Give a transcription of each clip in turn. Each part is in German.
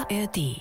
ARD.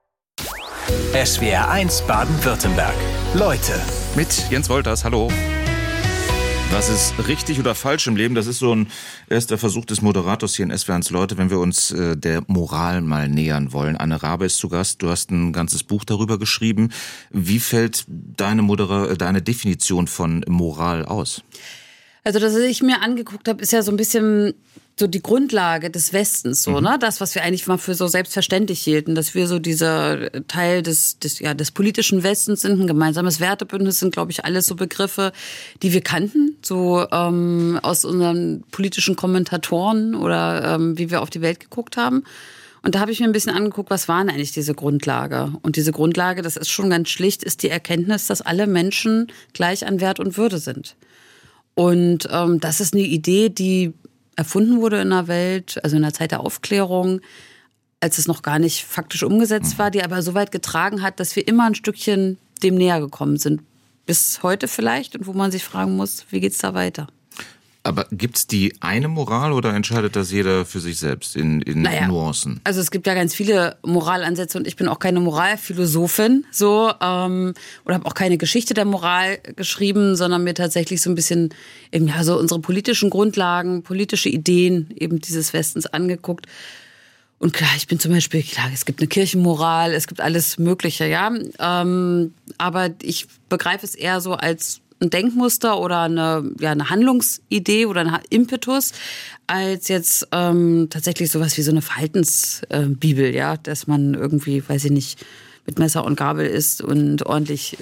SWR1 Baden-Württemberg. Leute. Mit Jens Wolters, hallo. Was ist richtig oder falsch im Leben? Das ist so ein erster Versuch des Moderators hier in SWR1 Leute, wenn wir uns der Moral mal nähern wollen. Anne Rabe ist zu Gast. Du hast ein ganzes Buch darüber geschrieben. Wie fällt deine Definition von Moral aus? Also das, was ich mir angeguckt habe, ist ja so ein bisschen so die Grundlage des Westens, so, ne? Das, was wir eigentlich mal für so selbstverständlich hielten, dass wir so dieser Teil des politischen Westens sind, ein gemeinsames Wertebündnis sind, glaube ich, alles so Begriffe, die wir kannten, so aus unseren politischen Kommentatoren oder wie wir auf die Welt geguckt haben. Und da habe ich mir ein bisschen angeguckt, was war denn eigentlich diese Grundlage? Und diese Grundlage, das ist schon ganz schlicht, ist die Erkenntnis, dass alle Menschen gleich an Wert und Würde sind. Und das ist eine Idee, die erfunden wurde in der Welt, also in der Zeit der Aufklärung, als es noch gar nicht faktisch umgesetzt war, die aber so weit getragen hat, dass wir immer ein Stückchen dem näher gekommen sind. Bis heute vielleicht, und wo man sich fragen muss, wie geht's da weiter? Aber gibt's die eine Moral oder entscheidet das jeder für sich selbst in Nuancen? Also es gibt ja ganz viele Moralansätze und ich bin auch keine Moralphilosophin oder habe auch keine Geschichte der Moral geschrieben, sondern mir tatsächlich so ein bisschen eben so unsere politischen Grundlagen, politische Ideen eben dieses Westens angeguckt. Und klar, ich bin zum Beispiel, es gibt eine Kirchenmoral, es gibt alles Mögliche, ja. Aber ich begreife es eher so als ein Denkmuster oder eine Handlungsidee oder ein Impetus, als jetzt tatsächlich sowas wie so eine Verhaltensbibel, ja, dass man irgendwie, weiß ich nicht, mit Messer und Gabel isst und ordentlich,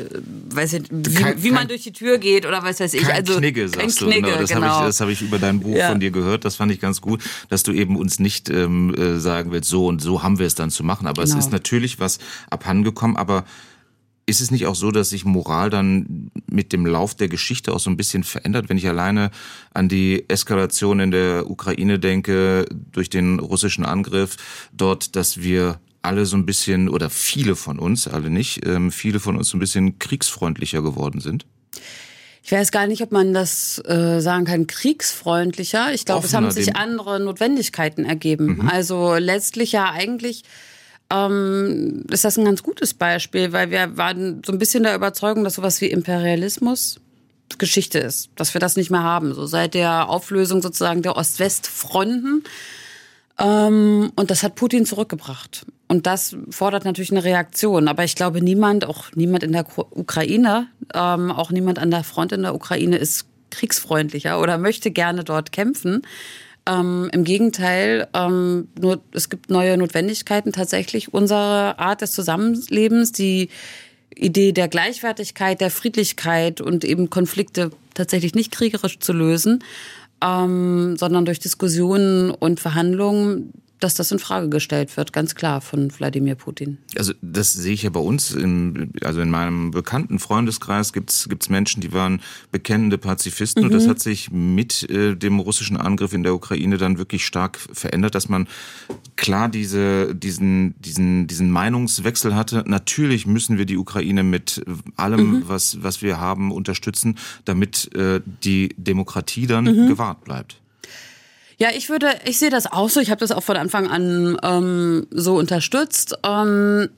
wie man durch die Tür geht oder was weiß ich. Kein Knigge, sagst du. Das habe ich über dein Buch von dir gehört. Das fand ich ganz gut, dass du eben uns nicht sagen willst, so und so haben wir es dann zu machen. Aber es ist natürlich was abhandengekommen, aber ist es nicht auch so, dass sich Moral dann mit dem Lauf der Geschichte auch so ein bisschen verändert? Wenn ich alleine an die Eskalation in der Ukraine denke, durch den russischen Angriff dort, dass wir alle so ein bisschen, oder viele von uns, alle nicht, viele von uns so ein bisschen kriegsfreundlicher geworden sind? Ich weiß gar nicht, ob man das sagen kann, kriegsfreundlicher. Ich glaube, es haben sich andere Notwendigkeiten ergeben. Also letztlich ja eigentlich ist das ein ganz gutes Beispiel, weil wir waren so ein bisschen der Überzeugung, dass sowas wie Imperialismus Geschichte ist, dass wir das nicht mehr haben, so seit der Auflösung sozusagen der Ost-West-Fronten. Und das hat Putin zurückgebracht. Und das fordert natürlich eine Reaktion. Aber ich glaube, niemand in der Ukraine, auch niemand an der Front in der Ukraine ist kriegsfreundlicher oder möchte gerne dort kämpfen. Im Gegenteil, es gibt neue Notwendigkeiten tatsächlich. Unsere Art des Zusammenlebens, die Idee der Gleichwertigkeit, der Friedlichkeit und eben Konflikte tatsächlich nicht kriegerisch zu lösen, sondern durch Diskussionen und Verhandlungen, dass das in Frage gestellt wird, ganz klar von Wladimir Putin. Also das sehe ich ja bei uns, in meinem bekannten Freundeskreis gibt's Menschen, die waren bekennende Pazifisten und das hat sich mit dem russischen Angriff in der Ukraine dann wirklich stark verändert, dass man klar diesen Meinungswechsel hatte. Natürlich müssen wir die Ukraine mit allem, was wir haben, unterstützen, damit die Demokratie dann gewahrt bleibt. Ja, ich sehe das auch so. Ich habe das auch von Anfang an so unterstützt. Aber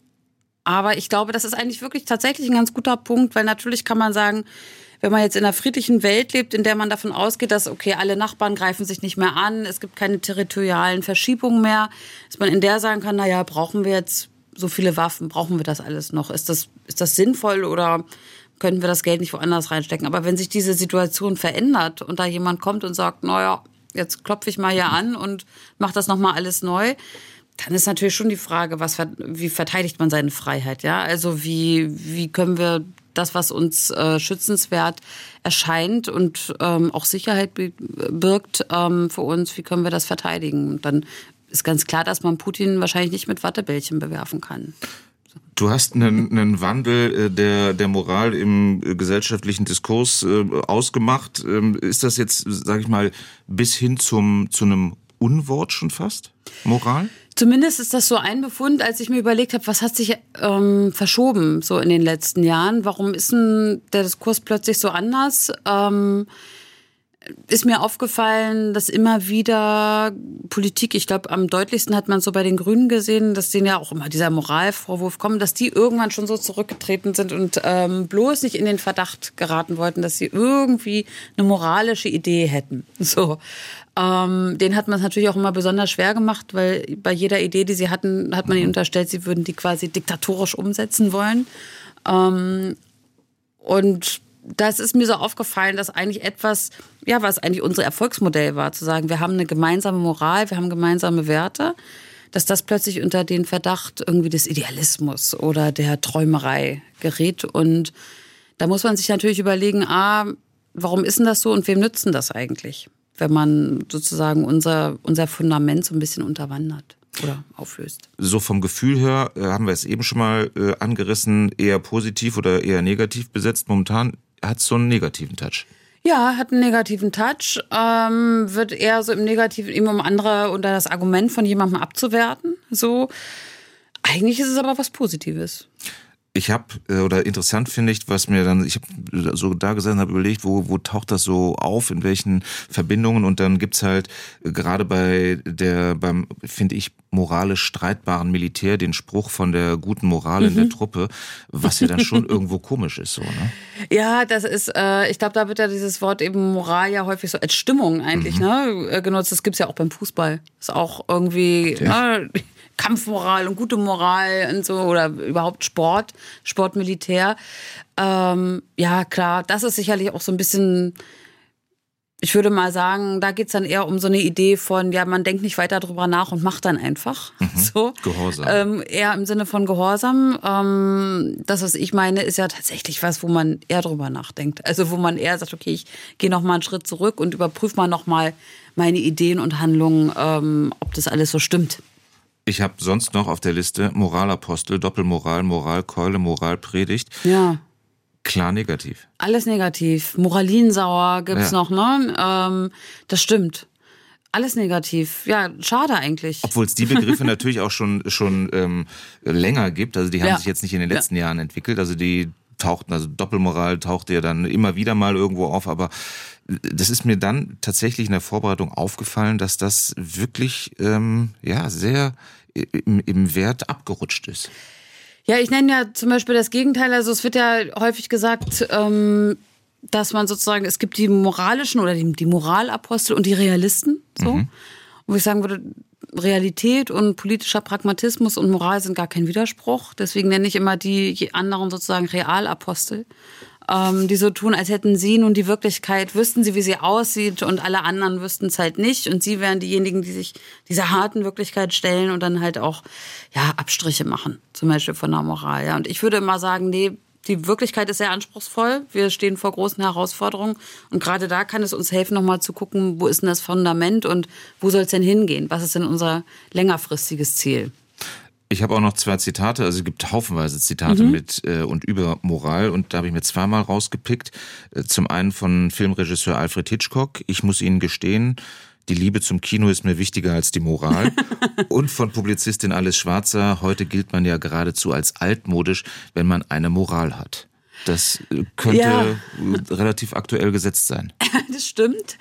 ich glaube, das ist eigentlich wirklich tatsächlich ein ganz guter Punkt, weil natürlich kann man sagen, wenn man jetzt in einer friedlichen Welt lebt, in der man davon ausgeht, dass, okay, alle Nachbarn greifen sich nicht mehr an, es gibt keine territorialen Verschiebungen mehr, dass man in der sagen kann, naja, brauchen wir jetzt so viele Waffen, brauchen wir das alles noch? Ist das sinnvoll oder könnten wir das Geld nicht woanders reinstecken? Aber wenn sich diese Situation verändert und da jemand kommt und sagt, naja, jetzt klopfe ich mal hier an und mache das nochmal alles neu, dann ist natürlich schon die Frage, wie verteidigt man seine Freiheit? Ja? Also wie können wir das, was uns schützenswert erscheint und auch Sicherheit birgt für uns, wie können wir das verteidigen? Und dann ist ganz klar, dass man Putin wahrscheinlich nicht mit Wattebällchen bewerfen kann. Du hast einen Wandel der Moral im gesellschaftlichen Diskurs ausgemacht. Ist das jetzt, sage ich mal, bis hin zu einem Unwort schon fast, Moral? Zumindest ist das so ein Befund, als ich mir überlegt habe, was hat sich verschoben so in den letzten Jahren? Warum ist denn der Diskurs plötzlich so anders? ist mir aufgefallen, dass immer wieder Politik, ich glaube, am deutlichsten hat man so bei den Grünen gesehen, dass denen ja auch immer dieser Moralvorwurf kommt, dass die irgendwann schon so zurückgetreten sind und bloß nicht in den Verdacht geraten wollten, dass sie irgendwie eine moralische Idee hätten. So. Den hat man es natürlich auch immer besonders schwer gemacht, weil bei jeder Idee, die sie hatten, hat man ihnen unterstellt, sie würden die quasi diktatorisch umsetzen wollen. Und das ist mir so aufgefallen, dass eigentlich etwas, ja, was eigentlich unser Erfolgsmodell war, zu sagen, wir haben eine gemeinsame Moral, wir haben gemeinsame Werte, dass das plötzlich unter den Verdacht irgendwie des Idealismus oder der Träumerei gerät. Und da muss man sich natürlich überlegen, warum ist denn das so und wem nützt denn das eigentlich, wenn man sozusagen unser Fundament so ein bisschen unterwandert oder auflöst. So vom Gefühl her, haben wir es eben schon mal angerissen, eher positiv oder eher negativ besetzt. Momentan hat es so einen negativen Touch. Ja, hat einen negativen Touch, wird eher so im Negativen, eben um andere unter das Argument von jemandem abzuwerten. So. Eigentlich ist es aber was Positives. Ich habe, oder interessant finde ich, was mir dann, ich habe so da gesessen, habe überlegt, wo taucht das so auf, in welchen Verbindungen, und dann gibt's halt gerade beim, finde ich, moralisch streitbaren Militär den Spruch von der guten Moral in der Truppe, was ja dann schon irgendwo komisch ist, so, ne? Ja, das ist, ich glaube, da wird ja dieses Wort eben Moral ja häufig so als Stimmung eigentlich, genutzt. Das gibt's ja auch beim Fußball. Ist auch irgendwie, Kampfmoral und gute Moral und so, oder überhaupt Sport, Militär. Ja, klar, das ist sicherlich auch so ein bisschen, ich würde mal sagen, da geht's dann eher um so eine Idee von, ja, man denkt nicht weiter drüber nach und macht dann einfach. So. Gehorsam. Eher im Sinne von Gehorsam. Das, was ich meine, ist ja tatsächlich was, wo man eher drüber nachdenkt. Also wo man eher sagt, okay, ich gehe noch mal einen Schritt zurück und überprüfe mal noch mal meine Ideen und Handlungen, ob das alles so stimmt. Ich habe sonst noch auf der Liste Moralapostel, Doppelmoral, Moralkeule, Moralpredigt. Ja. Klar negativ. Alles negativ. Moralinsauer gibt's noch, ne? Das stimmt. Alles negativ. Ja, schade eigentlich. Obwohl es die Begriffe natürlich auch schon länger gibt. Also die haben sich jetzt nicht in den letzten Jahren entwickelt. Also die tauchten, also Doppelmoral tauchte ja dann immer wieder mal irgendwo auf. Aber das ist mir dann tatsächlich in der Vorbereitung aufgefallen, dass das wirklich sehr im Wert abgerutscht ist. Ja, ich nenne ja zum Beispiel das Gegenteil. Also es wird ja häufig gesagt, dass man sozusagen, es gibt die moralischen oder die Moralapostel und die Realisten. So. Und wo ich sagen würde, Realität und politischer Pragmatismus und Moral sind gar kein Widerspruch. Deswegen nenne ich immer die anderen sozusagen Realapostel, die so tun, als hätten sie nun die Wirklichkeit, wüssten sie, wie sie aussieht, und alle anderen wüssten es halt nicht. Und sie wären diejenigen, die sich dieser harten Wirklichkeit stellen und dann halt auch Abstriche machen, zum Beispiel von der Moral. Ja. Und ich würde immer sagen, nee, die Wirklichkeit ist sehr anspruchsvoll. Wir stehen vor großen Herausforderungen. Und gerade da kann es uns helfen, nochmal zu gucken, wo ist denn das Fundament und wo soll es denn hingehen? Was ist denn unser längerfristiges Ziel? Ich habe auch noch 2 Zitate, also es gibt haufenweise Zitate mit und über Moral, und da habe ich mir zweimal rausgepickt. Zum einen von Filmregisseur Alfred Hitchcock, ich muss Ihnen gestehen, die Liebe zum Kino ist mir wichtiger als die Moral. Und von Publizistin Alice Schwarzer, heute gilt man ja geradezu als altmodisch, wenn man eine Moral hat. Das könnte relativ aktuell gesetzt sein. Das stimmt.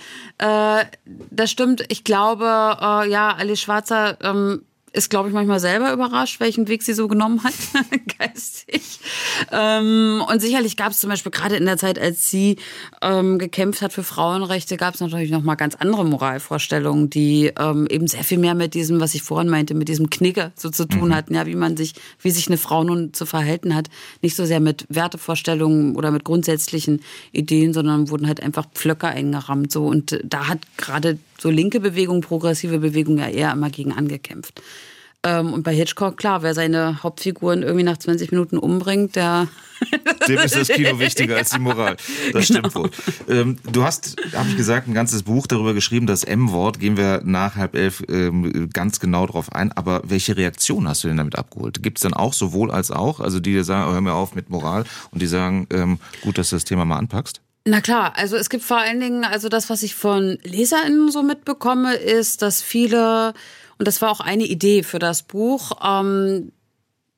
Das stimmt. Ich glaube, Alice Schwarzer ist, glaube ich, manchmal selber überrascht, welchen Weg sie so genommen hat, geistig. Und sicherlich gab es zum Beispiel gerade in der Zeit, als sie gekämpft hat für Frauenrechte, gab es natürlich noch mal ganz andere Moralvorstellungen, die eben sehr viel mehr mit diesem, was ich vorhin meinte, mit diesem Knicke so zu tun hatten, ja, wie sich eine Frau nun zu verhalten hat. Nicht so sehr mit Wertevorstellungen oder mit grundsätzlichen Ideen, sondern wurden halt einfach Pflöcke eingerammt. So. Und da hat gerade so linke Bewegung, progressive Bewegung ja eher immer gegen angekämpft. Und bei Hitchcock, klar, wer seine Hauptfiguren irgendwie nach 20 Minuten umbringt, dem ist das Kino wichtiger als die Moral. Das stimmt wohl. Du hast, habe ich gesagt, ein ganzes Buch darüber geschrieben, das M-Wort. Gehen wir nach 10:30 ganz genau drauf ein. Aber welche Reaktion hast du denn damit abgeholt? Gibt es dann auch sowohl als auch, also die dir sagen, hör mir auf mit Moral, und die sagen, gut, dass du das Thema mal anpackst? Na klar, also es gibt vor allen Dingen, also das, was ich von LeserInnen so mitbekomme, ist, dass viele, und das war auch eine Idee für das Buch,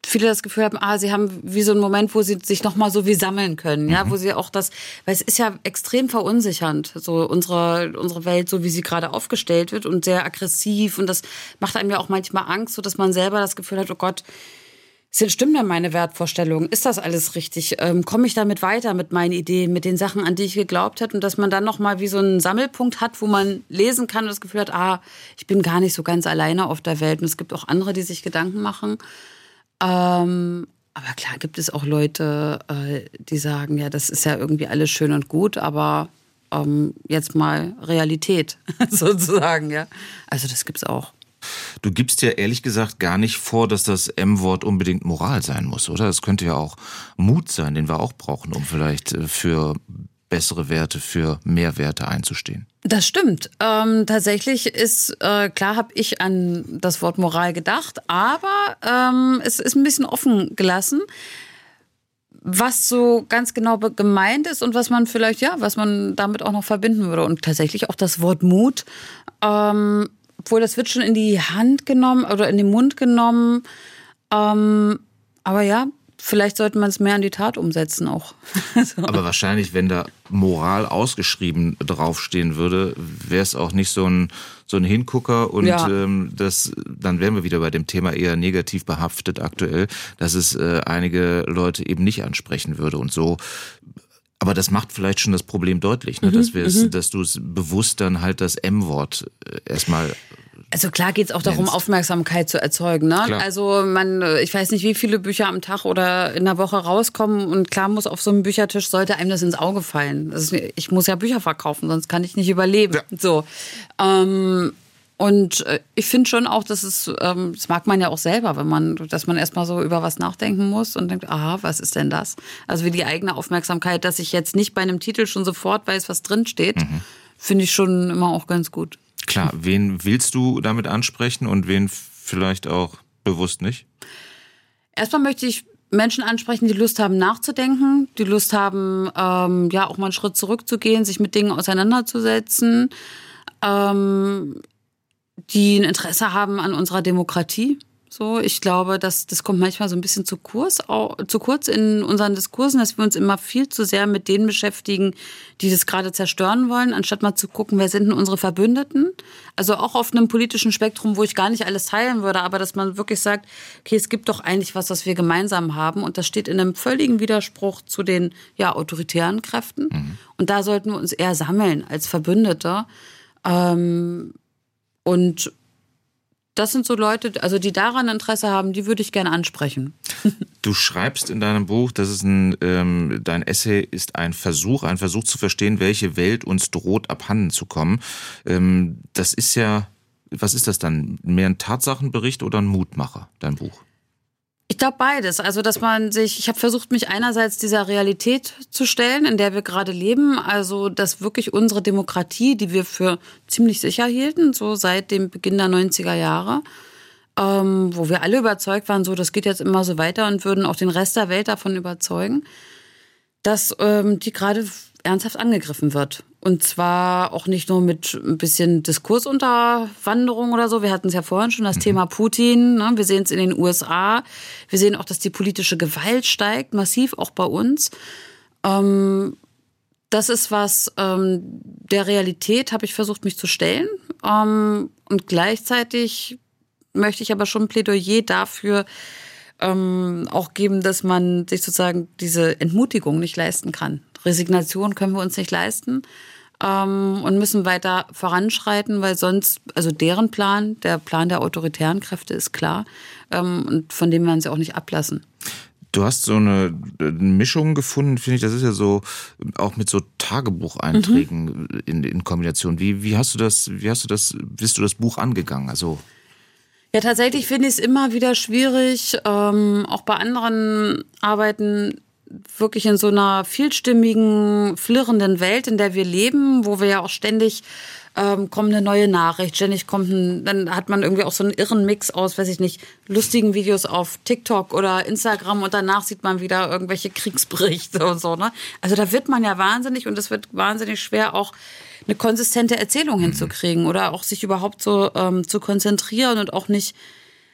viele das Gefühl haben, sie haben wie so einen Moment, wo sie sich nochmal so wie sammeln können, ja, wo sie auch weil es ist ja extrem verunsichernd, so unsere Welt, so wie sie gerade aufgestellt wird und sehr aggressiv und das macht einem ja auch manchmal Angst, so dass man selber das Gefühl hat, oh Gott, stimmen denn meine Wertvorstellungen? Ist das alles richtig? Komme ich damit weiter mit meinen Ideen, mit den Sachen, an die ich geglaubt habe? Und dass man dann nochmal wie so einen Sammelpunkt hat, wo man lesen kann und das Gefühl hat, ich bin gar nicht so ganz alleine auf der Welt. Und es gibt auch andere, die sich Gedanken machen. Aber klar gibt es auch Leute, die sagen, ja, das ist ja irgendwie alles schön und gut, aber jetzt mal Realität sozusagen, ja. Also das gibt's auch. Du gibst ja ehrlich gesagt gar nicht vor, dass das M-Wort unbedingt Moral sein muss, oder? Es könnte ja auch Mut sein, den wir auch brauchen, um vielleicht für bessere Werte, für mehr Werte einzustehen. Das stimmt. Tatsächlich ist, klar habe ich an das Wort Moral gedacht, aber es ist ein bisschen offen gelassen, was so ganz genau gemeint ist und was man vielleicht, was man damit auch noch verbinden würde. Und tatsächlich auch das Wort Mut, obwohl das wird schon in die Hand genommen oder in den Mund genommen. Aber ja, vielleicht sollte man es mehr in die Tat umsetzen auch. So. Aber wahrscheinlich, wenn da Moral ausgeschrieben draufstehen würde, wäre es auch nicht so ein Hingucker und dann wären wir wieder bei dem Thema eher negativ behaftet aktuell, dass es einige Leute eben nicht ansprechen würde und so. Aber das macht vielleicht schon das Problem deutlich, ne? Dass du es bewusst dann halt das M-Wort erstmal. Also klar geht es auch darum, Aufmerksamkeit zu erzeugen. Ne? Klar. Also ich weiß nicht, wie viele Bücher am Tag oder in der Woche rauskommen und klar muss auf so einem Büchertisch, sollte einem das ins Auge fallen. Also ich muss ja Bücher verkaufen, sonst kann ich nicht überleben. Ja. So. Und ich finde schon auch, dass das mag man ja auch selber, dass man erstmal so über was nachdenken muss und denkt, was ist denn das? Also wie die eigene Aufmerksamkeit, dass ich jetzt nicht bei einem Titel schon sofort weiß, was drin steht, finde ich schon immer auch ganz gut. Klar, wen willst du damit ansprechen und wen vielleicht auch bewusst nicht? Erstmal möchte ich Menschen ansprechen, die Lust haben nachzudenken, die Lust haben, auch mal einen Schritt zurückzugehen, sich mit Dingen auseinanderzusetzen, die ein Interesse haben an unserer Demokratie. So, ich glaube, das kommt manchmal so ein bisschen zu kurz in unseren Diskursen, dass wir uns immer viel zu sehr mit denen beschäftigen, die das gerade zerstören wollen, anstatt mal zu gucken, wer sind denn unsere Verbündeten? Also auch auf einem politischen Spektrum, wo ich gar nicht alles teilen würde, aber dass man wirklich sagt, okay, es gibt doch eigentlich was wir gemeinsam haben und das steht in einem völligen Widerspruch zu den autoritären Kräften. Und da sollten wir uns eher sammeln als Verbündete. Und das sind so Leute, also die daran Interesse haben, die würde ich gerne ansprechen. Du schreibst in deinem Buch, dein Essay ist ein Versuch zu verstehen, welche Welt uns droht, abhanden zu kommen. Das ist ja, was ist das dann? Mehr ein Tatsachenbericht oder ein Mutmacher, dein Buch? Ich glaube beides. Also, ich habe versucht, mich einerseits dieser Realität zu stellen, in der wir gerade leben. Also, dass wirklich unsere Demokratie, die wir für ziemlich sicher hielten, so seit dem Beginn der 90er Jahre, wo wir alle überzeugt waren, so, das geht jetzt immer so weiter und würden auch den Rest der Welt davon überzeugen, dass die gerade ernsthaft angegriffen wird. Und zwar auch nicht nur mit ein bisschen Diskursunterwanderung oder so. Wir hatten es ja vorhin schon, das Thema Putin. Ne? Wir sehen es in den USA. Wir sehen auch, dass die politische Gewalt steigt, massiv auch bei uns. Das ist was, der Realität habe ich versucht, mich zu stellen. Und gleichzeitig möchte ich aber schon ein Plädoyer dafür auch geben, dass man sich sozusagen diese Entmutigung nicht leisten kann. Resignation können wir uns nicht leisten und müssen weiter voranschreiten, weil sonst, also deren Plan, der Plan der autoritären Kräfte ist klar und von dem werden sie auch nicht ablassen. Du hast so eine Mischung gefunden, finde ich, das ist ja so, auch mit so Tagebucheinträgen in Kombination. Wie bist du das Buch angegangen? Also ja, tatsächlich finde ich es immer wieder schwierig, auch bei anderen Arbeiten wirklich in so einer vielstimmigen, flirrenden Welt, in der wir leben, wo wir ja auch ständig kommt eine neue Nachricht, ständig dann hat man irgendwie auch so einen irren Mix aus, weiß ich nicht, lustigen Videos auf TikTok oder Instagram und danach sieht man wieder irgendwelche Kriegsberichte und so, ne? Also da wird man ja wahnsinnig und es wird wahnsinnig schwer, auch eine konsistente Erzählung hinzukriegen oder auch sich überhaupt so zu konzentrieren und auch nicht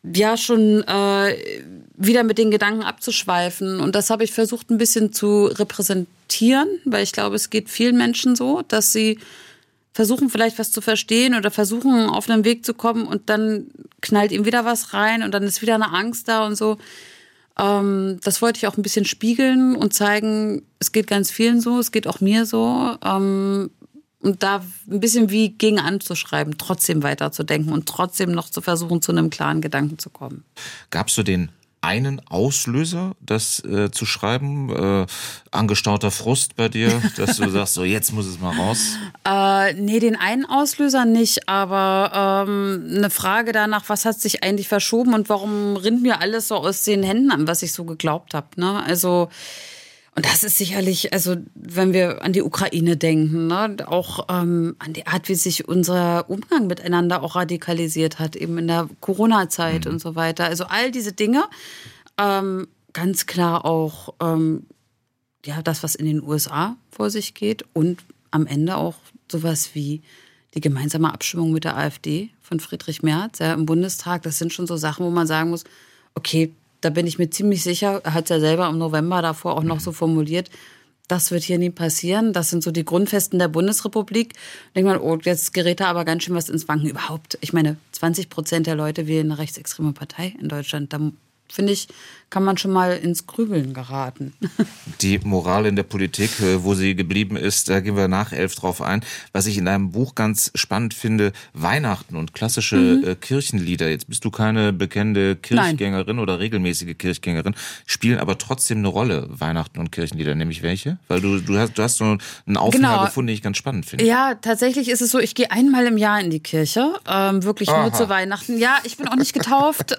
ja schon wieder mit den Gedanken abzuschweifen. Und das habe ich versucht ein bisschen zu repräsentieren, weil ich glaube, es geht vielen Menschen so, dass sie versuchen vielleicht was zu verstehen oder versuchen auf einen Weg zu kommen und dann knallt ihm wieder was rein und dann ist wieder eine Angst da und so. Das wollte ich auch ein bisschen spiegeln und zeigen, es geht ganz vielen so, es geht auch mir so. Und da ein bisschen wie gegen anzuschreiben, trotzdem weiterzudenken und trotzdem noch zu versuchen, zu einem klaren Gedanken zu kommen. Gab's so den einen Auslöser, das zu schreiben? Angestauter Frust bei dir, dass du sagst, so jetzt muss es mal raus? Nee, den einen Auslöser nicht, aber eine Frage danach, was hat sich eigentlich verschoben und warum rinnt mir alles so aus den Händen an, was ich so geglaubt habe. Ne? Also, und das ist sicherlich, also wenn wir an die Ukraine denken, ne, auch an die Art, wie sich unser Umgang miteinander auch radikalisiert hat, eben in der Corona-Zeit und so weiter. Also all diese Dinge, ganz klar auch ja das, was in den USA vor sich geht und am Ende auch sowas wie die gemeinsame Abstimmung mit der AfD von Friedrich Merz im Bundestag. Das sind schon so Sachen, wo man sagen muss, okay, da bin ich mir ziemlich sicher, er hat es ja selber im November davor auch noch so formuliert, das wird hier nie passieren. Das sind so die Grundfesten der Bundesrepublik. Da denkt man, oh, jetzt gerät da aber ganz schön was ins Wanken überhaupt. Ich meine, 20% der Leute wählen eine rechtsextreme Partei in Deutschland. Da finde ich, kann man schon mal ins Grübeln geraten. Die Moral in der Politik, wo sie geblieben ist, da gehen wir nach 11 drauf ein. Was ich in deinem Buch ganz spannend finde, Weihnachten und klassische Kirchenlieder. Jetzt bist du keine bekennende Kirchgängerin oder regelmäßige Kirchgängerin, spielen aber trotzdem eine Rolle, Weihnachten und Kirchenlieder. Nämlich welche? Weil du hast so einen Aufhänger gefunden, den ich ganz spannend finde. Ja, tatsächlich ist es so, ich gehe einmal im Jahr in die Kirche, wirklich nur zu Weihnachten. Ja, ich bin auch nicht getauft.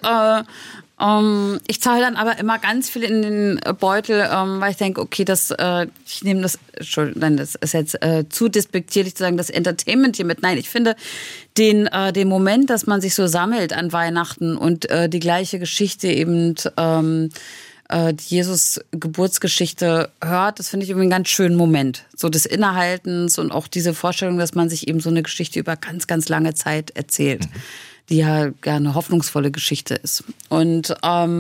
Ich zahle dann aber immer ganz viel in den Beutel, weil ich denke, okay, ich nehme das, Entschuldigung, nein, das ist jetzt zu despektierlich zu sagen, das Entertainment hier mit. Nein, ich finde den Moment, dass man sich so sammelt an Weihnachten und die gleiche Geschichte eben, die Jesus-Geburtsgeschichte hört, das finde ich irgendwie einen ganz schönen Moment. So des Innehaltens und auch diese Vorstellung, dass man sich eben so eine Geschichte über ganz, ganz lange Zeit erzählt. Die ja eine hoffnungsvolle Geschichte ist. Und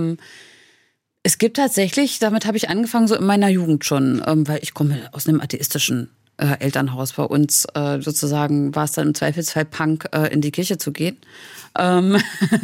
es gibt tatsächlich, damit habe ich angefangen so in meiner Jugend schon, weil ich komme aus einem atheistischen Elternhaus. Bei uns sozusagen war es dann im Zweifelsfall Punk, in die Kirche zu gehen. Aber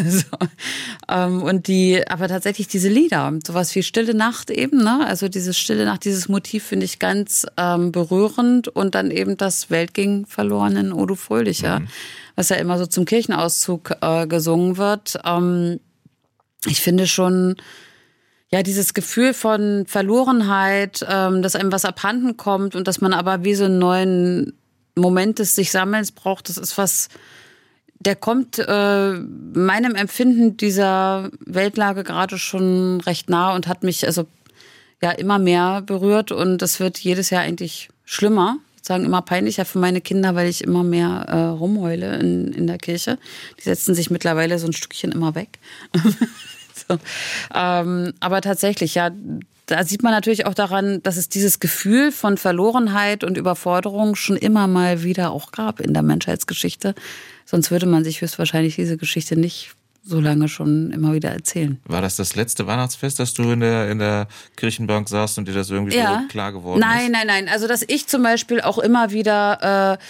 tatsächlich diese Lieder, sowas wie Stille Nacht eben, ne? Also dieses Stille Nacht, dieses Motiv finde ich ganz berührend und dann eben das Welt ging verloren in O du Fröhlicher, was ja immer so zum Kirchenauszug gesungen wird. Ich finde schon, ja, dieses Gefühl von Verlorenheit, dass einem was abhanden kommt und dass man aber wie so einen neuen Moment des sich Sammelns braucht, das ist was, der kommt meinem Empfinden dieser Weltlage gerade schon recht nah und hat mich also ja immer mehr berührt und das wird jedes Jahr eigentlich schlimmer. Ich würde sagen, immer peinlicher für meine Kinder, weil ich immer mehr rumheule in der Kirche. Die setzen sich mittlerweile so ein Stückchen immer weg. So. Aber tatsächlich, ja, da sieht man natürlich auch daran, dass es dieses Gefühl von Verlorenheit und Überforderung schon immer mal wieder auch gab in der Menschheitsgeschichte. Sonst würde man sich höchstwahrscheinlich diese Geschichte nicht so lange schon immer wieder erzählen. War das letzte Weihnachtsfest, dass du in der Kirchenbank saßt und dir das irgendwie so klar geworden ist? Nein. Also, dass ich zum Beispiel auch immer wieder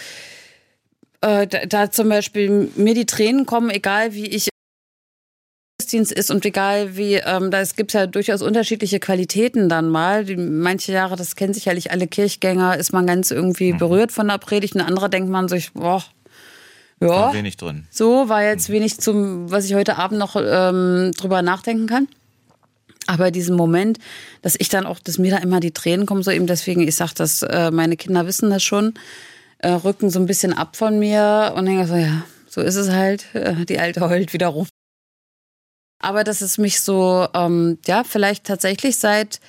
da zum Beispiel mir die Tränen kommen, egal wie ich Gottesdienst ist und egal wie, es gibt ja durchaus unterschiedliche Qualitäten dann mal. Manche Jahre, das kennen sicherlich alle Kirchgänger, ist man ganz irgendwie berührt von der Predigt und andere denkt man sich, boah, ja, war wenig drin. So, war jetzt wenig was ich heute Abend noch drüber nachdenken kann. Aber diesen Moment, dass mir da immer die Tränen kommen, so eben deswegen, ich sag das, meine Kinder wissen das schon, rücken so ein bisschen ab von mir und denken so, ja, so ist es halt, die Alte heult wieder rum. Aber dass es mich so, vielleicht tatsächlich seit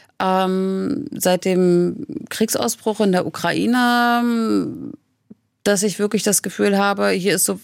dem Kriegsausbruch in der Ukraine, dass ich wirklich das Gefühl habe, hier ist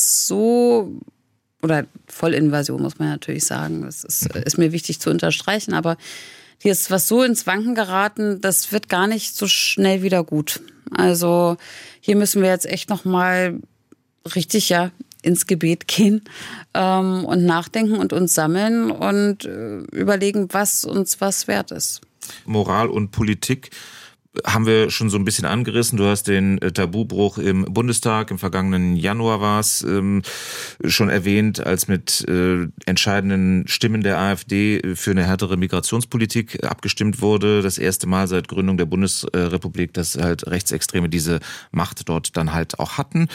oder Vollinvasion muss man natürlich sagen, das ist mir wichtig zu unterstreichen, aber hier ist was so ins Wanken geraten, das wird gar nicht so schnell wieder gut. Also hier müssen wir jetzt echt nochmal richtig, ins Gebet gehen und nachdenken und uns sammeln und überlegen, was uns was wert ist. Moral und Politik haben wir schon so ein bisschen angerissen. Du hast den Tabubruch im Bundestag, im vergangenen Januar war es, schon erwähnt, als mit entscheidenden Stimmen der AfD für eine härtere Migrationspolitik abgestimmt wurde. Das erste Mal seit Gründung der Bundesrepublik, dass halt Rechtsextreme diese Macht dort dann halt auch hatten.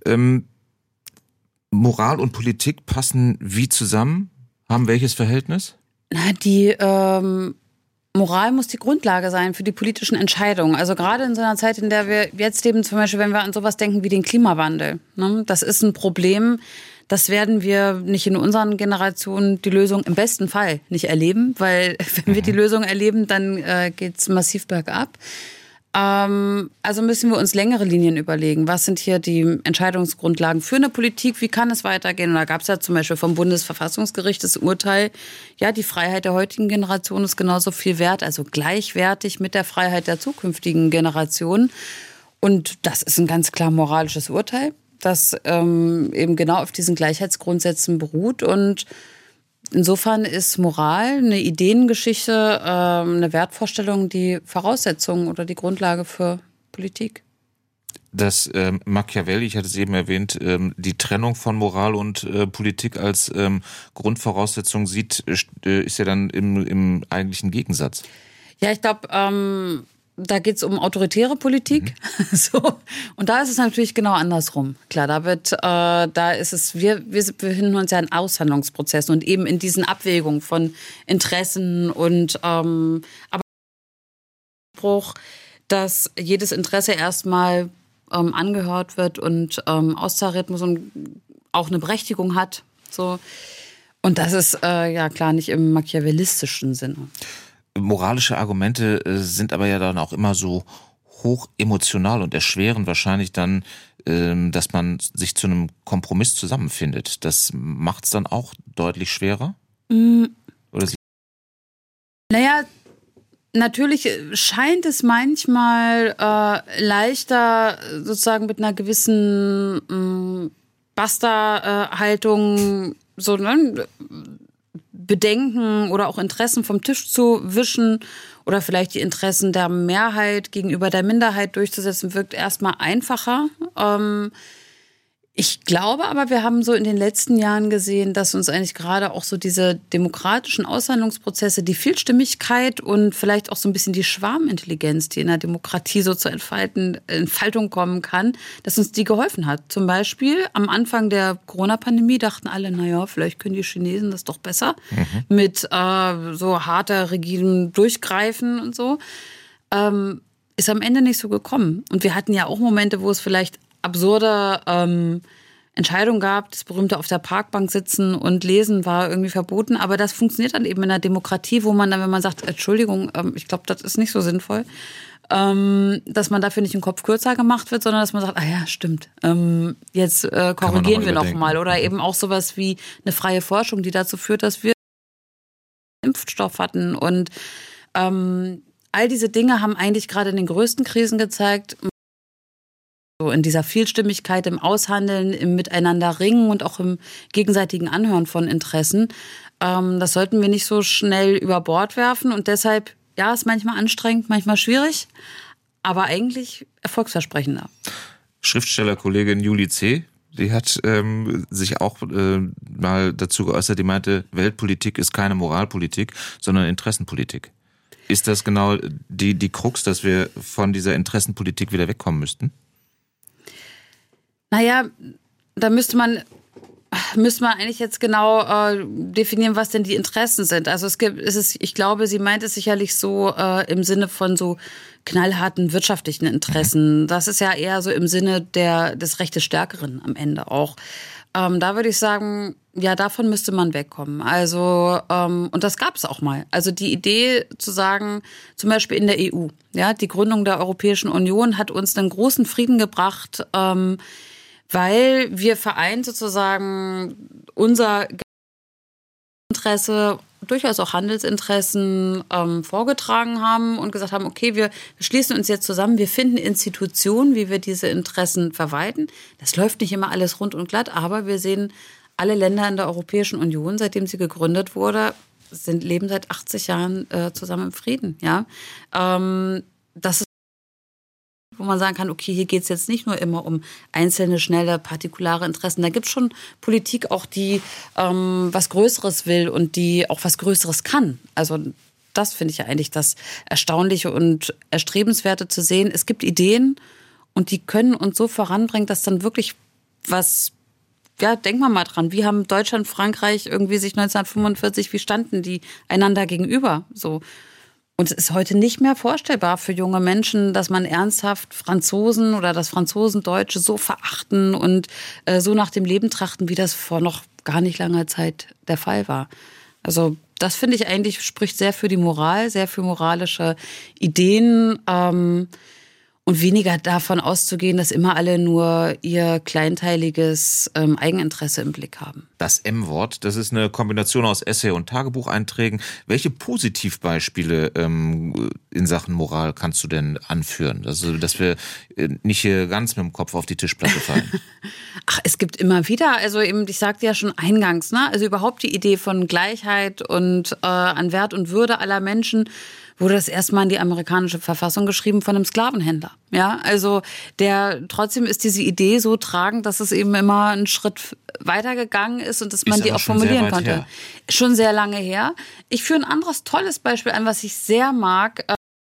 Moral und Politik passen wie zusammen? Haben welches Verhältnis? Na, die Moral muss die Grundlage sein für die politischen Entscheidungen. Also gerade in so einer Zeit, in der wir jetzt leben, zum Beispiel, wenn wir an sowas denken wie den Klimawandel. Ne? Das ist ein Problem, das werden wir nicht in unseren Generationen die Lösung im besten Fall nicht erleben, weil wenn wir die Lösung erleben, dann geht's massiv bergab. Also müssen wir uns längere Linien überlegen. Was sind hier die Entscheidungsgrundlagen für eine Politik? Wie kann es weitergehen? Und da gab es ja zum Beispiel vom Bundesverfassungsgericht das Urteil, ja, die Freiheit der heutigen Generation ist genauso viel wert, also gleichwertig mit der Freiheit der zukünftigen Generation. Und das ist ein ganz klar moralisches Urteil, das eben genau auf diesen Gleichheitsgrundsätzen beruht. Und insofern ist Moral eine Ideengeschichte, eine Wertvorstellung, die Voraussetzung oder die Grundlage für Politik. Das Machiavelli, ich hatte es eben erwähnt, die Trennung von Moral und Politik als Grundvoraussetzung sieht, ist ja dann im eigentlichen Gegensatz. Ja, ich glaube, da geht es um autoritäre Politik. So. Und da ist es natürlich genau andersrum. Klar, da ist es, wir befinden uns ja in Aushandlungsprozessen und eben in diesen Abwägungen von Interessen und aber dass jedes Interesse erstmal angehört wird und austariert muss und auch eine Berechtigung hat. So. Und das ist ja klar nicht im machiavellistischen Sinne. Moralische Argumente sind aber ja dann auch immer so hoch emotional und erschweren wahrscheinlich dann, dass man sich zu einem Kompromiss zusammenfindet. Das macht es dann auch deutlich schwerer? Oder naja, natürlich scheint es manchmal leichter, sozusagen mit einer gewissen Basta-Haltung so, ne, Bedenken oder auch Interessen vom Tisch zu wischen oder vielleicht die Interessen der Mehrheit gegenüber der Minderheit durchzusetzen, wirkt erstmal einfacher. Ich glaube aber, wir haben so in den letzten Jahren gesehen, dass uns eigentlich gerade auch so diese demokratischen Aushandlungsprozesse, die Vielstimmigkeit und vielleicht auch so ein bisschen die Schwarmintelligenz, die in der Demokratie so zur Entfaltung kommen kann, dass uns die geholfen hat. Zum Beispiel am Anfang der Corona-Pandemie dachten alle, naja, vielleicht können die Chinesen das doch besser mit so harter, rigidem Durchgreifen und so. Ist am Ende nicht so gekommen. Und wir hatten ja auch Momente, wo es vielleicht absurde Entscheidung gab, das berühmte auf der Parkbank sitzen und lesen war irgendwie verboten, aber das funktioniert dann eben in der Demokratie, wo man dann, wenn man sagt, Entschuldigung, ich glaube, das ist nicht so sinnvoll, dass man dafür nicht den Kopf kürzer gemacht wird, sondern dass man sagt, ah ja, stimmt, jetzt korrigieren wir noch mal. Oder eben auch sowas wie eine freie Forschung, die dazu führt, dass wir Impfstoff hatten und all diese Dinge haben eigentlich gerade in den größten Krisen gezeigt, in dieser Vielstimmigkeit, im Aushandeln, im Miteinander ringen und auch im gegenseitigen Anhören von Interessen. Das sollten wir nicht so schnell über Bord werfen. Und deshalb, ja, ist manchmal anstrengend, manchmal schwierig, aber eigentlich erfolgsversprechender. Schriftstellerkollegin Julie C., die hat sich auch mal dazu geäußert, die meinte, Weltpolitik ist keine Moralpolitik, sondern Interessenpolitik. Ist das genau die Krux, dass wir von dieser Interessenpolitik wieder wegkommen müssten? Naja, da müsste man eigentlich jetzt genau definieren, was denn die Interessen sind. Also ich glaube, sie meint es sicherlich so im Sinne von so knallharten wirtschaftlichen Interessen. Das ist ja eher so im Sinne des Recht des Stärkeren am Ende auch. Da würde ich sagen, ja, davon müsste man wegkommen. Also, und das gab es auch mal. Also die Idee zu sagen, zum Beispiel in der EU, ja, die Gründung der Europäischen Union hat uns einen großen Frieden gebracht, weil wir vereint sozusagen unser Interesse durchaus auch Handelsinteressen vorgetragen haben und gesagt haben, okay, wir schließen uns jetzt zusammen, wir finden Institutionen, wie wir diese Interessen verwalten. Das läuft nicht immer alles rund und glatt, aber wir sehen, alle Länder in der Europäischen Union, seitdem sie gegründet wurde, leben seit 80 Jahren zusammen im Frieden. Ja? Das ist, wo man sagen kann, okay, hier geht es jetzt nicht nur immer um einzelne, schnelle, partikulare Interessen. Da gibt es schon Politik auch, die was Größeres will und die auch was Größeres kann. Also das finde ich ja eigentlich das Erstaunliche und Erstrebenswerte zu sehen. Es gibt Ideen und die können uns so voranbringen, dass dann wirklich was, ja, denken wir mal dran, wie haben Deutschland, Frankreich irgendwie sich 1945, wie standen die einander gegenüber? So. Und es ist heute nicht mehr vorstellbar für junge Menschen, dass man ernsthaft Franzosen oder das Franzosendeutsche so verachten und so nach dem Leben trachten, wie das vor noch gar nicht langer Zeit der Fall war. Also das finde ich eigentlich, spricht sehr für die Moral, sehr für moralische Ideen und weniger davon auszugehen, dass immer alle nur ihr kleinteiliges Eigeninteresse im Blick haben. Das M-Wort, das ist eine Kombination aus Essay- und Tagebucheinträgen. Welche Positivbeispiele in Sachen Moral kannst du denn anführen? Also, dass wir nicht hier ganz mit dem Kopf auf die Tischplatte fallen. Ach, es gibt immer wieder, also eben, ich sagte ja schon eingangs, ne? Also überhaupt die Idee von Gleichheit und an Wert und Würde aller Menschen wurde das erstmal in die amerikanische Verfassung geschrieben von einem Sklavenhändler. Ja, also trotzdem ist diese Idee so tragend, dass es eben immer einen Schritt weitergegangen ist und dass man die auch formulieren konnte. Her. Schon sehr lange her. Ich führe ein anderes tolles Beispiel an, was ich sehr mag.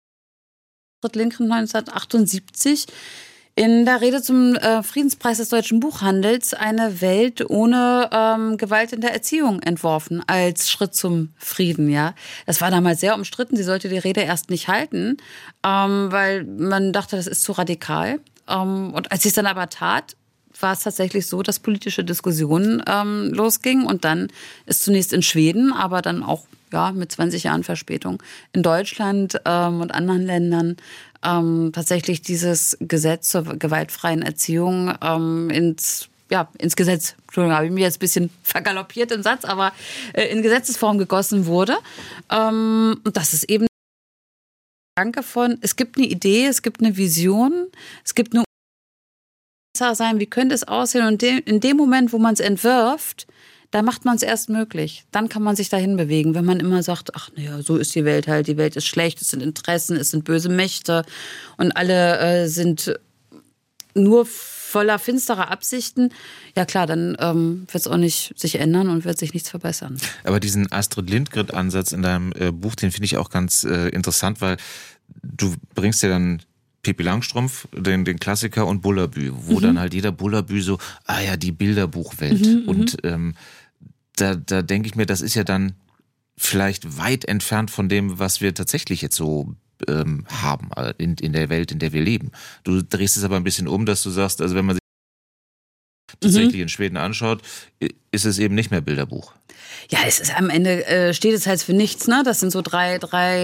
Lincoln 1978 in der Rede zum Friedenspreis des deutschen Buchhandels eine Welt ohne Gewalt in der Erziehung entworfen als Schritt zum Frieden. Ja, das war damals sehr umstritten. Sie sollte die Rede erst nicht halten, weil man dachte, das ist zu radikal. Und als sie es dann aber tat, war es tatsächlich so, dass politische Diskussionen losgingen und dann ist zunächst in Schweden, aber dann auch mit 20 Jahren Verspätung in Deutschland und anderen Ländern tatsächlich dieses Gesetz zur gewaltfreien Erziehung ins Gesetz, Entschuldigung, habe ich mich jetzt ein bisschen vergaloppiert im Satz, aber in Gesetzesform gegossen wurde. Und das ist eben ein Gedanke von, es gibt eine Idee, es gibt eine Vision, es gibt eine sein, wie könnte es aussehen? Und in dem Moment, wo man es entwirft, da macht man es erst möglich. Dann kann man sich dahin bewegen. Wenn man immer sagt, ach naja, so ist die Welt halt, die Welt ist schlecht, es sind Interessen, es sind böse Mächte und alle sind nur voller finsterer Absichten, ja klar, dann wird es auch nicht sich ändern und wird sich nichts verbessern. Aber diesen Astrid Lindgren-Ansatz in deinem Buch, den finde ich auch ganz interessant, weil du bringst ja dann Pippi Langstrumpf, den Klassiker und Bullabü, wo dann halt jeder Bullabü so, die Bilderbuchwelt. Und da denke ich mir, das ist ja dann vielleicht weit entfernt von dem, was wir tatsächlich jetzt so haben in der Welt, in der wir leben. Du drehst es aber ein bisschen um, dass du sagst, also wenn man sich tatsächlich in Schweden anschaut, ist es eben nicht mehr Bilderbuch. Ja, es ist am Ende steht es halt für nichts, ne? Das sind so drei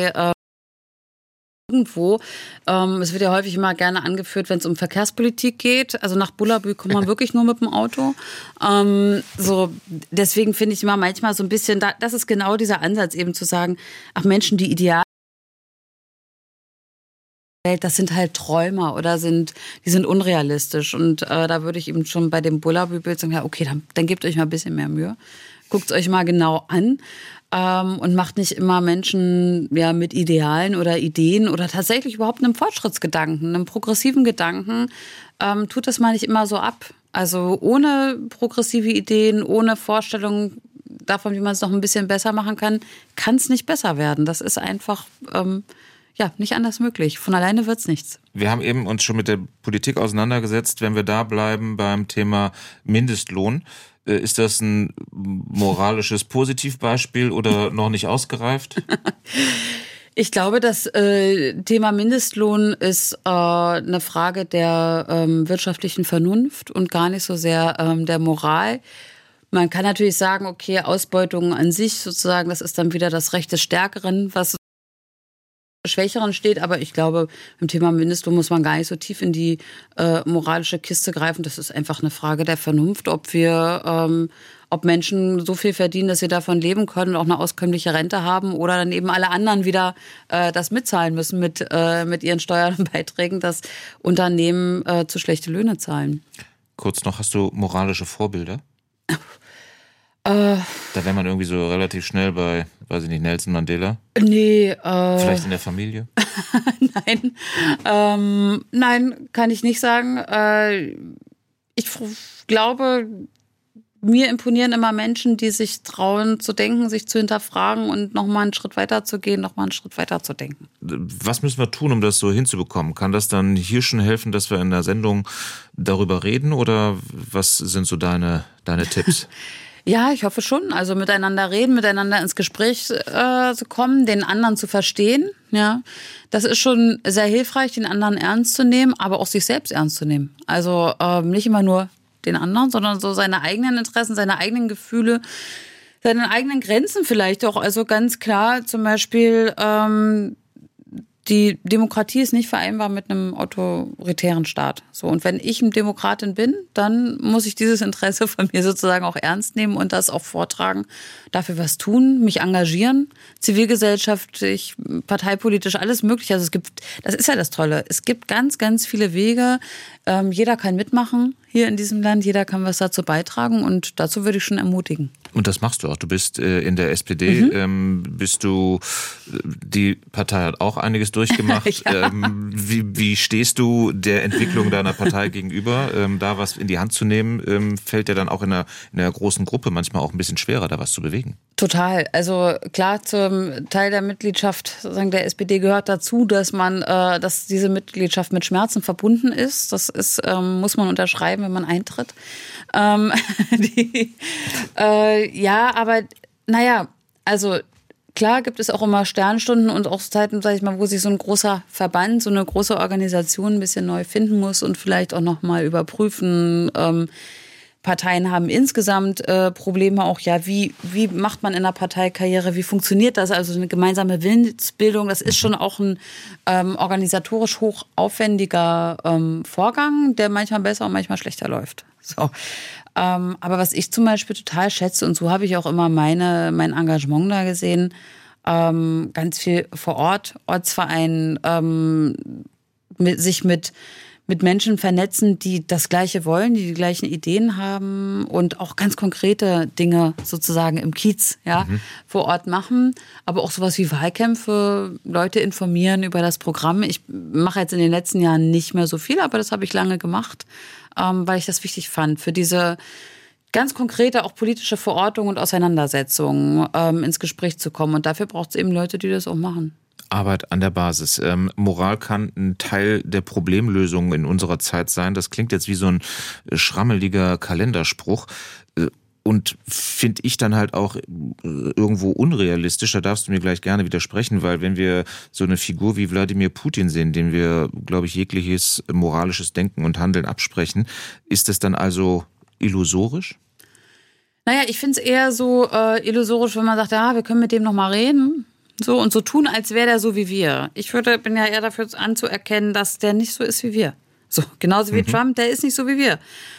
irgendwo. Es wird ja häufig immer gerne angeführt, wenn es um Verkehrspolitik geht. Also nach Bullabü kommt man wirklich nur mit dem Auto. Deswegen finde ich immer manchmal so ein bisschen, das ist genau dieser Ansatz eben zu sagen, ach Menschen, die ideal das sind halt Träumer oder die sind unrealistisch. Und da würde ich eben schon bei dem Bullabü-Bild sagen, ja okay, dann gebt euch mal ein bisschen mehr Mühe. Guckt es euch mal genau an. Und macht nicht immer Menschen mit Idealen oder Ideen oder tatsächlich überhaupt einem Fortschrittsgedanken, einem progressiven Gedanken, tut das mal nicht immer so ab. Also ohne progressive Ideen, ohne Vorstellungen davon, wie man es noch ein bisschen besser machen kann es nicht besser werden. Das ist einfach nicht anders möglich. Von alleine wird's nichts. Wir haben eben uns schon mit der Politik auseinandergesetzt. Wenn wir da bleiben beim Thema Mindestlohn, ist das ein moralisches Positivbeispiel oder noch nicht ausgereift? Ich glaube, das Thema Mindestlohn ist eine Frage der wirtschaftlichen Vernunft und gar nicht so sehr der Moral. Man kann natürlich sagen, okay, Ausbeutung an sich sozusagen, das ist dann wieder das Recht des Stärkeren, was Schwächeren steht, aber ich glaube, beim Thema Mindestlohn muss man gar nicht so tief in die moralische Kiste greifen. Das ist einfach eine Frage der Vernunft, ob wir ob Menschen so viel verdienen, dass sie davon leben können und auch eine auskömmliche Rente haben oder dann eben alle anderen wieder das mitzahlen müssen mit ihren Steuern und Beiträgen, dass Unternehmen zu schlechte Löhne zahlen. Kurz noch, hast du moralische Vorbilder? Da wäre man irgendwie so relativ schnell bei, weiß ich nicht, Nelson Mandela? Nee. Vielleicht in der Familie? Nein. Nein, kann ich nicht sagen. Ich glaube, mir imponieren immer Menschen, die sich trauen zu denken, sich zu hinterfragen und nochmal einen Schritt weiter zu gehen, nochmal einen Schritt weiter zu denken. Was müssen wir tun, um das so hinzubekommen? Kann das dann hier schon helfen, dass wir in der Sendung darüber reden oder was sind so deine Tipps? Ja, ich hoffe schon. Also miteinander reden, miteinander ins Gespräch zu kommen, den anderen zu verstehen. Ja, das ist schon sehr hilfreich, den anderen ernst zu nehmen, aber auch sich selbst ernst zu nehmen. Also nicht immer nur den anderen, sondern so seine eigenen Interessen, seine eigenen Gefühle, seine eigenen Grenzen vielleicht auch. Also ganz klar zum Beispiel die Demokratie ist nicht vereinbar mit einem autoritären Staat. So, und wenn ich eine Demokratin bin, dann muss ich dieses Interesse von mir sozusagen auch ernst nehmen und das auch vortragen, dafür was tun, mich engagieren, zivilgesellschaftlich, parteipolitisch, alles mögliche. Also das ist ja das Tolle. Es gibt ganz, ganz viele Wege. Jeder kann mitmachen hier in diesem Land. Jeder kann was dazu beitragen und dazu würde ich schon ermutigen. Und das machst du auch. Du bist in der SPD, die Partei hat auch einiges durchgemacht. Ja. Wie stehst du der Entwicklung deiner Partei gegenüber? Da was in die Hand zu nehmen, fällt dir dann auch in einer großen Gruppe manchmal auch ein bisschen schwerer, da was zu bewegen. Total. Also klar, zum Teil der Mitgliedschaft sozusagen der SPD gehört dazu, dass diese Mitgliedschaft mit Schmerzen verbunden ist. Das ist, muss man unterschreiben, wenn man eintritt. Ja, aber naja, also klar gibt es auch immer Sternstunden und auch Zeiten, sag ich mal, wo sich so ein großer Verband, so eine große Organisation ein bisschen neu finden muss und vielleicht auch nochmal überprüfen. Parteien haben insgesamt Probleme auch, ja, wie macht man in der Partei Karriere, wie funktioniert das? Also eine gemeinsame Willensbildung, das ist schon auch ein organisatorisch hoch aufwendiger Vorgang, der manchmal besser und manchmal schlechter läuft. So. Aber was ich zum Beispiel total schätze, und so habe ich auch immer mein Engagement da gesehen, ganz viel vor Ort, Ortsverein, sich mit Menschen vernetzen, die das Gleiche wollen, die gleichen Ideen haben und auch ganz konkrete Dinge sozusagen im Kiez vor Ort machen. Aber auch sowas wie Wahlkämpfe, Leute informieren über das Programm. Ich mache jetzt in den letzten Jahren nicht mehr so viel, aber das habe ich lange gemacht, weil ich das wichtig fand, für diese ganz konkrete auch politische Verortung und Auseinandersetzung ins Gespräch zu kommen. Und dafür braucht es eben Leute, die das auch machen. Arbeit an der Basis. Moral kann ein Teil der Problemlösung in unserer Zeit sein. Das klingt jetzt wie so ein schrammeliger Kalenderspruch. Und finde ich dann halt auch irgendwo unrealistisch. Da darfst du mir gleich gerne widersprechen, weil wenn wir so eine Figur wie Wladimir Putin sehen, dem wir, glaube ich, jegliches moralisches Denken und Handeln absprechen, ist es dann also illusorisch? Naja, ich finde es eher so illusorisch, wenn man sagt, ja, wir können mit dem noch mal reden. So und so tun, als wäre der so wie wir. Ich bin ja eher dafür anzuerkennen, dass der nicht so ist wie wir. So, genauso wie Trump, der ist nicht so wie wir.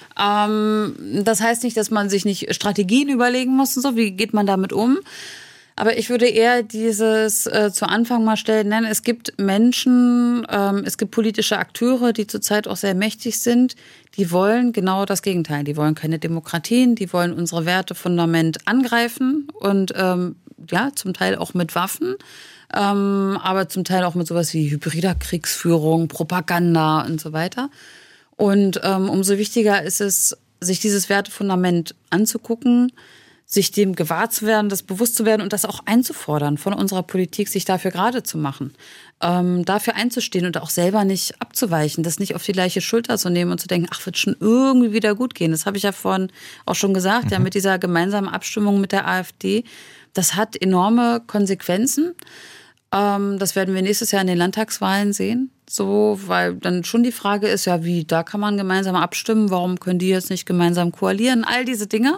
Das heißt nicht, dass man sich nicht Strategien überlegen muss und so, wie geht man damit um? Aber ich würde eher dieses zu Anfang mal stellen, nennen, es gibt Menschen, es gibt politische Akteure, die zurzeit auch sehr mächtig sind, die wollen genau das Gegenteil. Die wollen keine Demokratien, die wollen unsere Wertefundament angreifen und zum Teil auch mit Waffen, aber zum Teil auch mit sowas wie hybrider Kriegsführung, Propaganda und so weiter. Und umso wichtiger ist es, sich dieses Wertefundament anzugucken, sich dem gewahr zu werden, das bewusst zu werden und das auch einzufordern von unserer Politik, sich dafür gerade zu machen, dafür einzustehen und auch selber nicht abzuweichen, das nicht auf die gleiche Schulter zu nehmen und zu denken, ach, wird schon irgendwie wieder gut gehen. Das habe ich ja vorhin auch schon gesagt, ja, mit dieser gemeinsamen Abstimmung mit der AfD. Das hat enorme Konsequenzen. Das werden wir nächstes Jahr in den Landtagswahlen sehen. So, weil dann schon die Frage ist, ja, da kann man gemeinsam abstimmen? Warum können die jetzt nicht gemeinsam koalieren? All diese Dinge.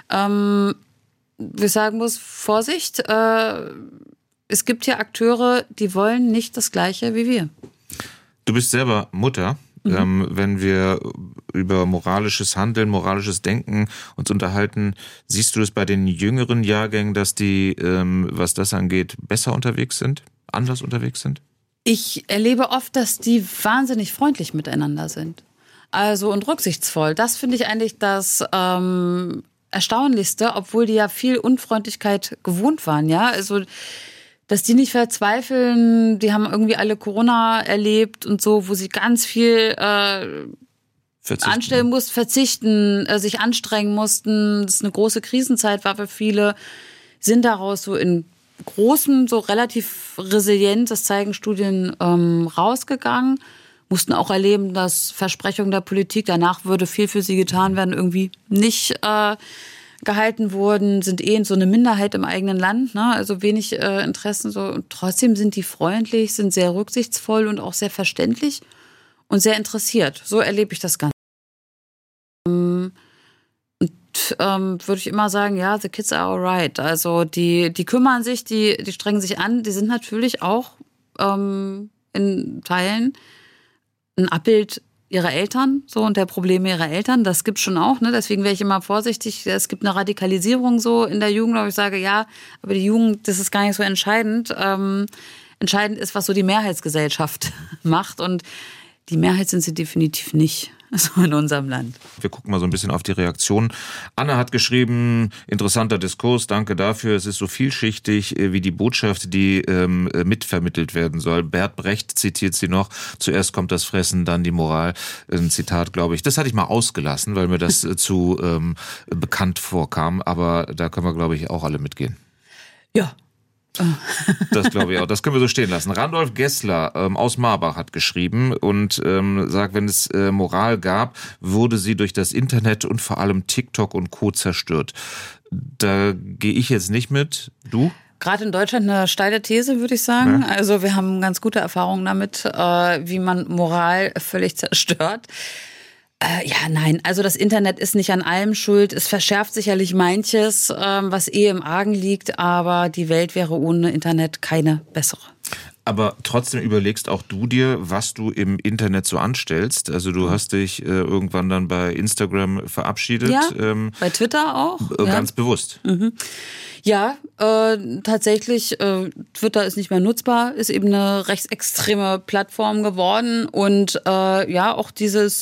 Ich sagen muss, Vorsicht, es gibt hier Akteure, die wollen nicht das Gleiche wie wir. Du bist selber Mutter. wenn wir über moralisches Handeln, moralisches Denken uns unterhalten. Siehst du das bei den jüngeren Jahrgängen, dass die, was das angeht, besser unterwegs sind, anders unterwegs sind? Ich erlebe oft, dass die wahnsinnig freundlich miteinander sind. Also und rücksichtsvoll. Das finde ich eigentlich das Erstaunlichste, obwohl die ja viel Unfreundlichkeit gewohnt waren, ja. Also dass die nicht verzweifeln, die haben irgendwie alle Corona erlebt und so, wo sie ganz viel anstellen mussten, verzichten, sich anstrengen mussten. Das eine große Krisenzeit war für viele, sind daraus so in großen, so relativ resilient, das zeigen Studien, rausgegangen. Mussten auch erleben, dass Versprechungen der Politik, danach würde viel für sie getan werden, irgendwie nicht gehalten wurden, sind so eine Minderheit im eigenen Land, ne? Also wenig Interessen so. Und trotzdem sind die freundlich, sind sehr rücksichtsvoll und auch sehr verständlich und sehr interessiert. So erlebe ich das Ganze. Und würde ich immer sagen, ja, the kids are alright. Also die kümmern sich, die strengen sich an. Die sind natürlich auch in Teilen ein Abbild ihrer Eltern, so, und der Probleme ihrer Eltern, das gibt's schon auch, ne? Deswegen wäre ich immer vorsichtig. Es gibt eine Radikalisierung so in der Jugend, wo ich sage, ja, aber die Jugend, das ist gar nicht so entscheidend. Entscheidend ist, was so die Mehrheitsgesellschaft macht, und die Mehrheit sind sie definitiv nicht, so in unserem Land. Wir gucken mal so ein bisschen auf die Reaktion. Anne hat geschrieben, interessanter Diskurs, danke dafür. Es ist so vielschichtig wie die Botschaft, die mitvermittelt werden soll. Bert Brecht zitiert sie noch, zuerst kommt das Fressen, dann die Moral. Ein Zitat, glaube ich. Das hatte ich mal ausgelassen, weil mir das zu bekannt vorkam. Aber da können wir, glaube ich, auch alle mitgehen. Ja. Das glaube ich auch. Das können wir so stehen lassen. Randolph Gessler aus Marbach hat geschrieben und sagt, wenn es Moral gab, wurde sie durch das Internet und vor allem TikTok und Co. zerstört. Da gehe ich jetzt nicht mit. Du? Gerade in Deutschland eine steile These, würde ich sagen. Ja. Also wir haben ganz gute Erfahrungen damit, wie man Moral völlig zerstört. Ja, nein, also das Internet ist nicht an allem schuld. Es verschärft sicherlich manches, was im Argen liegt, aber die Welt wäre ohne Internet keine bessere. Aber trotzdem überlegst auch du dir, was du im Internet so anstellst. Also du hast dich irgendwann dann bei Instagram verabschiedet. Ja, bei Twitter auch. Ganz bewusst. Mhm. Ja, tatsächlich, Twitter ist nicht mehr nutzbar, ist eben eine rechtsextreme Plattform geworden. Und ja, auch dieses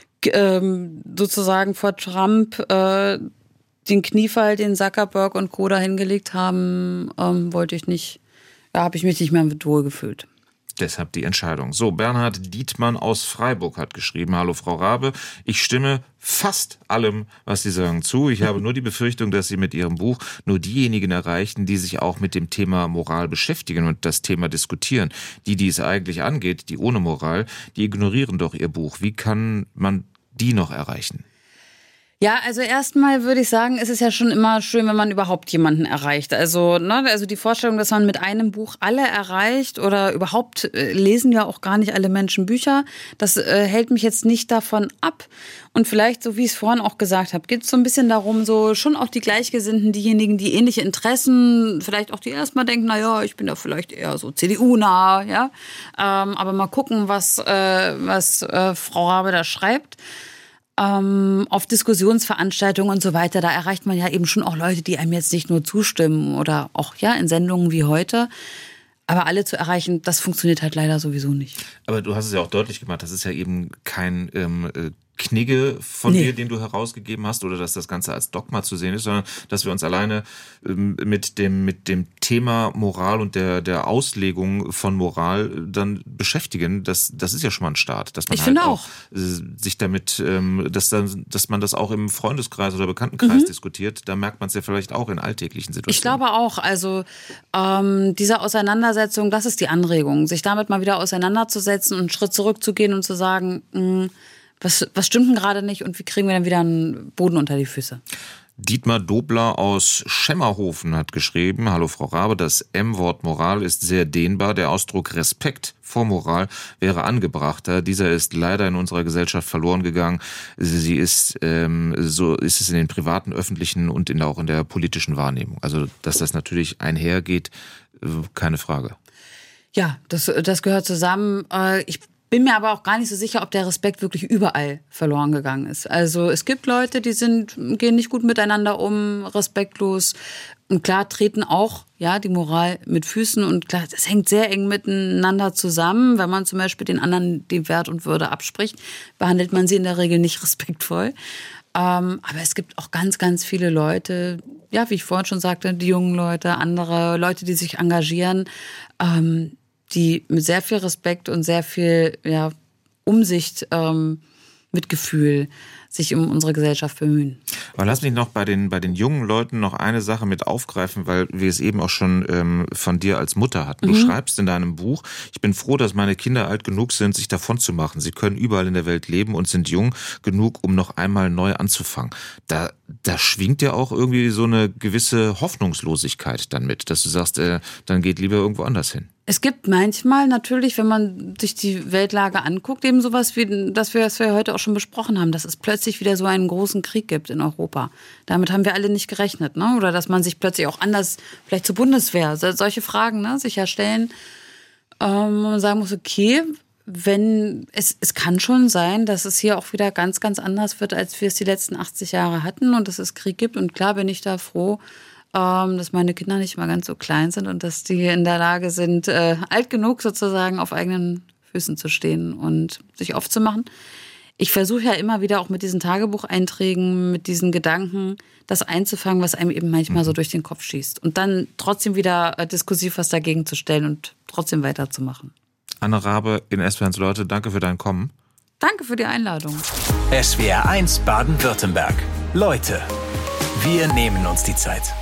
sozusagen vor Trump den Kniefall, den Zuckerberg und Co. da hingelegt haben, wollte ich nicht, da habe ich mich nicht mehr mit wohl gefühlt. Deshalb die Entscheidung. So, Bernhard Dietmann aus Freiburg hat geschrieben, hallo Frau Rabe, ich stimme fast allem, was Sie sagen, zu. Ich habe nur die Befürchtung, dass Sie mit Ihrem Buch nur diejenigen erreichen, die sich auch mit dem Thema Moral beschäftigen und das Thema diskutieren. Die es eigentlich angeht, die ohne Moral, die ignorieren doch Ihr Buch. Wie kann man die noch erreichen? Ja, also erstmal würde ich sagen, es ist ja schon immer schön, wenn man überhaupt jemanden erreicht. Also die Vorstellung, dass man mit einem Buch alle erreicht oder überhaupt lesen ja auch gar nicht alle Menschen Bücher, das hält mich jetzt nicht davon ab. Und vielleicht, so wie ich es vorhin auch gesagt habe, geht es so ein bisschen darum, so schon auch die Gleichgesinnten, diejenigen, die ähnliche Interessen, vielleicht auch die erstmal denken, naja, ich bin da vielleicht eher so CDU-nah, ja. Aber mal gucken, was Frau Rabe da schreibt. Auf Diskussionsveranstaltungen und so weiter, da erreicht man ja eben schon auch Leute, die einem jetzt nicht nur zustimmen oder auch ja in Sendungen wie heute. Aber alle zu erreichen, das funktioniert halt leider sowieso nicht. Aber du hast es ja auch deutlich gemacht, das ist ja eben kein Knigge von dir, den du herausgegeben hast, oder dass das Ganze als Dogma zu sehen ist, sondern dass wir uns alleine mit dem Thema Moral und der Auslegung von Moral dann beschäftigen. Das ist ja schon mal ein Start, dass man ich finde auch sich damit, dass man das auch im Freundeskreis oder Bekanntenkreis diskutiert. Da merkt man es ja vielleicht auch in alltäglichen Situationen. Ich glaube auch, also diese Auseinandersetzung, das ist die Anregung, sich damit mal wieder auseinanderzusetzen und einen Schritt zurückzugehen und zu sagen, was stimmt denn gerade nicht und wie kriegen wir dann wieder einen Boden unter die Füße? Dietmar Dobler aus Schemmerhofen hat geschrieben, hallo Frau Rabe, das M-Wort Moral ist sehr dehnbar. Der Ausdruck Respekt vor Moral wäre angebrachter. Dieser ist leider in unserer Gesellschaft verloren gegangen. Sie ist, so ist es in den privaten, öffentlichen und auch in der politischen Wahrnehmung. Also, dass das natürlich einhergeht, keine Frage. Ja, das gehört zusammen. Ich bin mir aber auch gar nicht so sicher, ob der Respekt wirklich überall verloren gegangen ist. Also es gibt Leute, die gehen nicht gut miteinander um, respektlos. Und klar treten auch die Moral mit Füßen. Und klar, das hängt sehr eng miteinander zusammen. Wenn man zum Beispiel den anderen den Wert und Würde abspricht, behandelt man sie in der Regel nicht respektvoll. Aber es gibt auch ganz, ganz viele Leute, wie ich vorhin schon sagte, die jungen Leute, andere Leute, die sich engagieren, die mit sehr viel Respekt und sehr viel Umsicht, Mitgefühl sich um unsere Gesellschaft bemühen. Aber lass mich noch bei den jungen Leuten noch eine Sache mit aufgreifen, weil wir es eben auch schon von dir als Mutter hatten. Du schreibst in deinem Buch: Ich bin froh, dass meine Kinder alt genug sind, sich davon zu machen. Sie können überall in der Welt leben und sind jung genug, um noch einmal neu anzufangen. Da schwingt ja auch irgendwie so eine gewisse Hoffnungslosigkeit dann mit, dass du sagst, dann geht lieber irgendwo anders hin. Es gibt manchmal natürlich, wenn man sich die Weltlage anguckt, eben sowas wie das wir heute auch schon besprochen haben, dass es plötzlich wieder so einen großen Krieg gibt in Europa. Damit haben wir alle nicht gerechnet, ne? Oder dass man sich plötzlich auch anders, vielleicht zur Bundeswehr, solche Fragen, ne, sich ja stellen. Man sagen muss, okay, es kann schon sein, dass es hier auch wieder ganz, ganz anders wird, als wir es die letzten 80 Jahre hatten und dass es Krieg gibt. Und klar bin ich da froh, dass meine Kinder nicht mal ganz so klein sind und dass die in der Lage sind, alt genug sozusagen auf eigenen Füßen zu stehen und sich aufzumachen. Ich versuche ja immer wieder auch mit diesen Tagebucheinträgen, mit diesen Gedanken, das einzufangen, was einem eben manchmal so durch den Kopf schießt. Und dann trotzdem wieder diskursiv was dagegen zu stellen und trotzdem weiterzumachen. Anne Rabe in SWR1 Leute, danke für dein Kommen. Danke für die Einladung. SWR1 Baden-Württemberg. Leute, wir nehmen uns die Zeit.